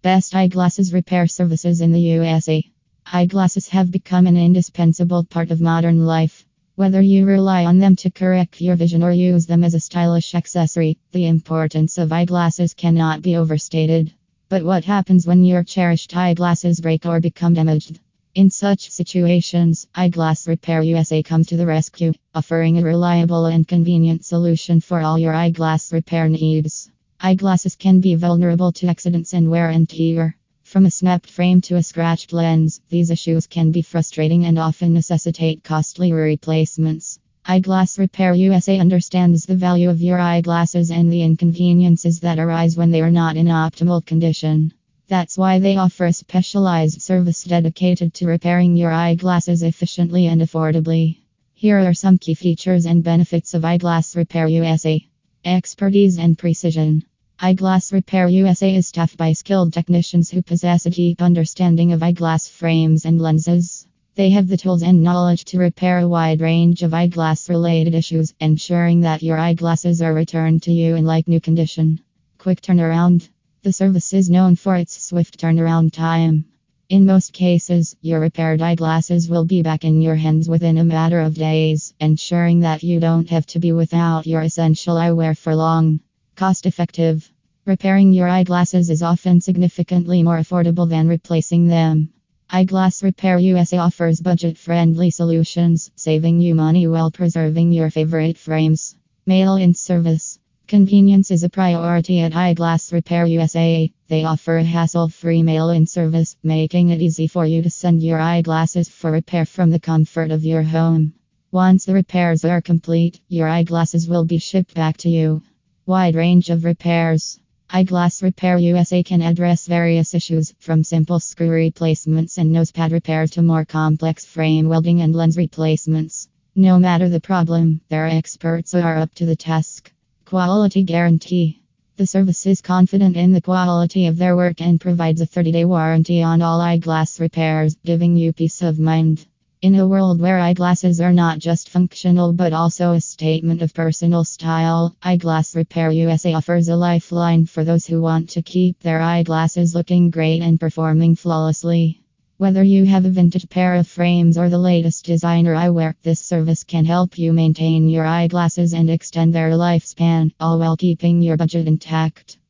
Best eyeglasses repair services in the USA. Eyeglasses have become an indispensable part of modern life. Whether you rely on them to correct your vision or use them as a stylish accessory, the importance of eyeglasses cannot be overstated. But what happens when your cherished eyeglasses break or become damaged? In such situations, Eyeglass Repair USA comes to the rescue, offering a reliable and convenient solution for all your eyeglass repair needs. Eyeglasses can be vulnerable to accidents and wear and tear. From a snapped frame to a scratched lens, these issues can be frustrating and often necessitate costly replacements. Eyeglass Repair USA understands the value of your eyeglasses and the inconveniences that arise when they are not in optimal condition. That's why they offer a specialized service dedicated to repairing your eyeglasses efficiently and affordably. Here are some key features and benefits of Eyeglass Repair USA. Expertise and precision. Eyeglass Repair USA is staffed by skilled technicians who possess a deep understanding of eyeglass frames and lenses. They have the tools and knowledge to repair a wide range of eyeglass-related issues, ensuring that your eyeglasses are returned to you in like new condition. Quick turnaround. The service is known for its swift turnaround time. In most cases, your repaired eyeglasses will be back in your hands within a matter of days, ensuring that you don't have to be without your essential eyewear for long. Cost effective. Repairing your eyeglasses is often significantly more affordable than replacing them. Eyeglass Repair USA offers budget-friendly solutions, saving you money while preserving your favorite frames. Mail-in service. Convenience is a priority at Eyeglass Repair USA. They offer a hassle-free mail-in service, making it easy for you to send your eyeglasses for repair from the comfort of your home. Once the repairs are complete, your eyeglasses will be shipped back to you. Wide range of repairs. Eyeglass Repair USA can address various issues, from simple screw replacements and nosepad repair to more complex frame welding and lens replacements. No matter the problem, their experts are up to the task. Quality guarantee. The service is confident in the quality of their work and provides a 30-day warranty on all eyeglass repairs, giving you peace of mind. In a world where eyeglasses are not just functional but also a statement of personal style, Eyeglass Repair USA offers a lifeline for those who want to keep their eyeglasses looking great and performing flawlessly. Whether you have a vintage pair of frames or the latest designer eyewear, this service can help you maintain your eyeglasses and extend their lifespan, all while keeping your budget intact.